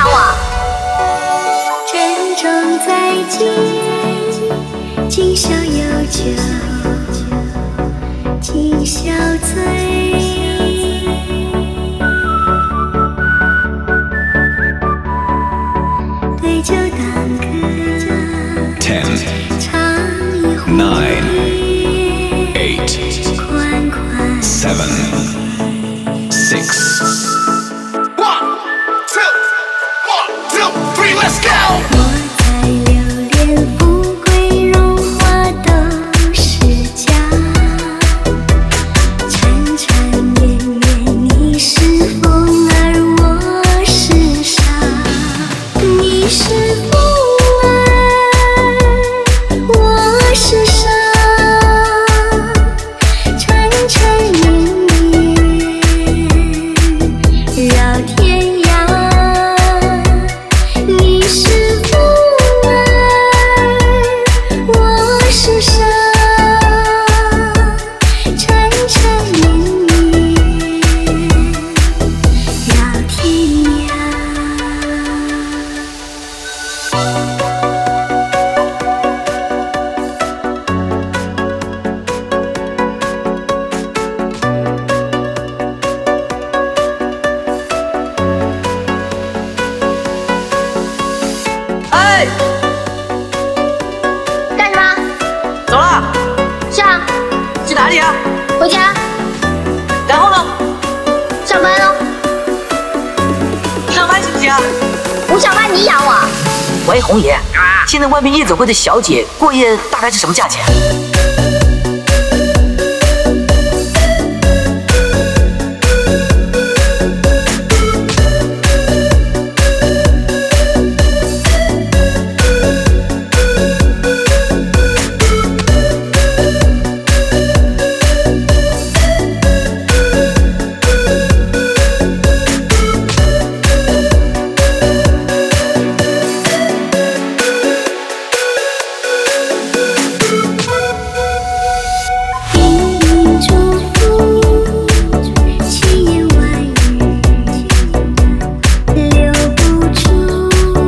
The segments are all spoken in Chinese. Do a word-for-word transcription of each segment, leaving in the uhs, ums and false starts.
养我。 珍重再见，今宵有酒今宵醉。对酒当歌， ten, 唱一壶 nine, 月， eight, 款款 seven, six. One, two, one, two, three, let's go! 我在流连富贵荣华都是假，缠缠绵绵你是风儿我是沙，你是风儿我是沙，缠缠绵绵绕天涯，你是风儿我是沙，缠缠绵绵绕天涯。 哎， 干什么？ 走了， 是啊， 去哪里啊？ 回家然后呢？ 上班喽。 上班行不行啊？ 不上班你养我？ 喂，红爷，现在外面夜总会的小姐过夜大概是什么价钱？ 叮咛嘱咐，千言万语留不住。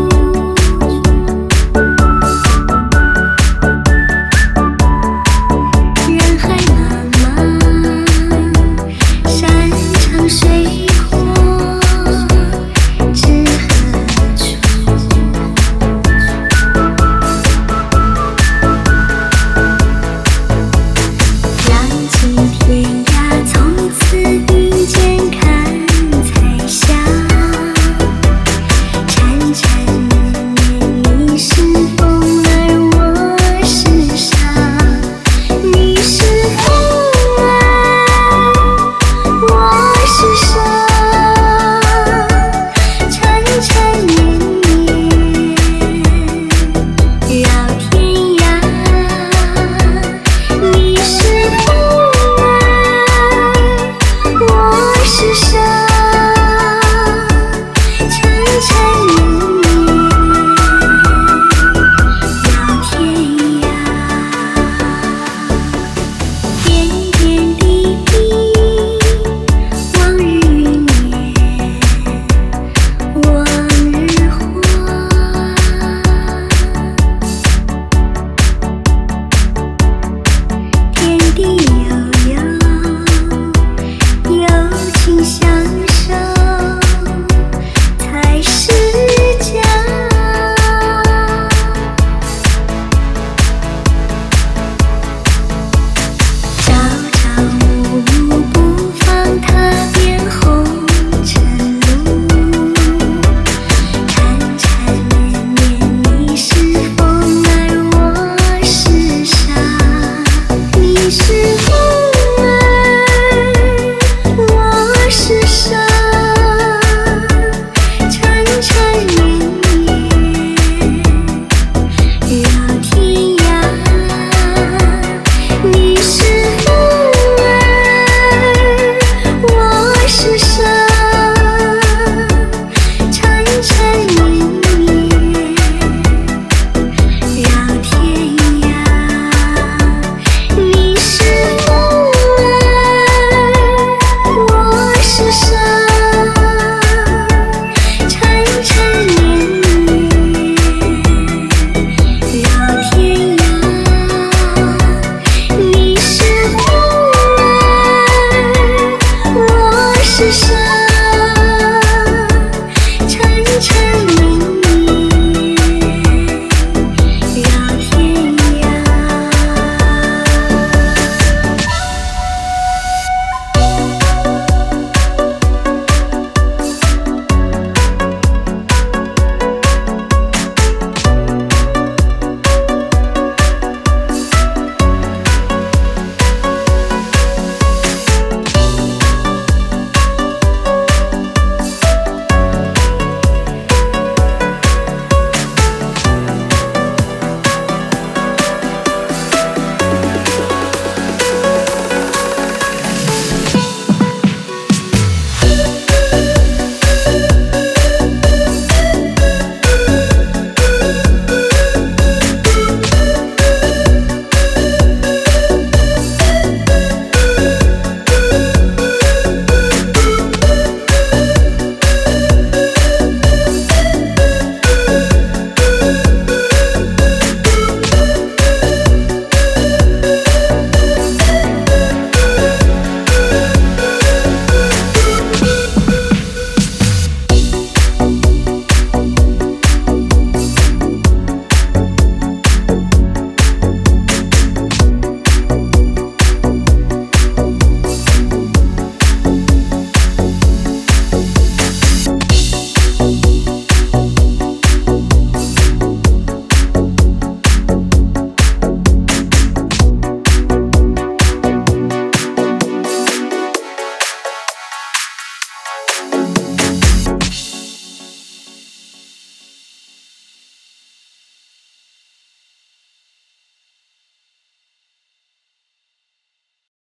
人海茫茫，山长水阔，知何处？浪迹天涯，从此并肩看彩霞，缠缠绵绵你是风儿我是沙，你是风儿我是沙，缠缠绵绵绕天涯，你是风儿我是沙，缠缠绵绵绕天涯，点点滴滴往日眠，往日花。天地悠悠，友情相守才是成了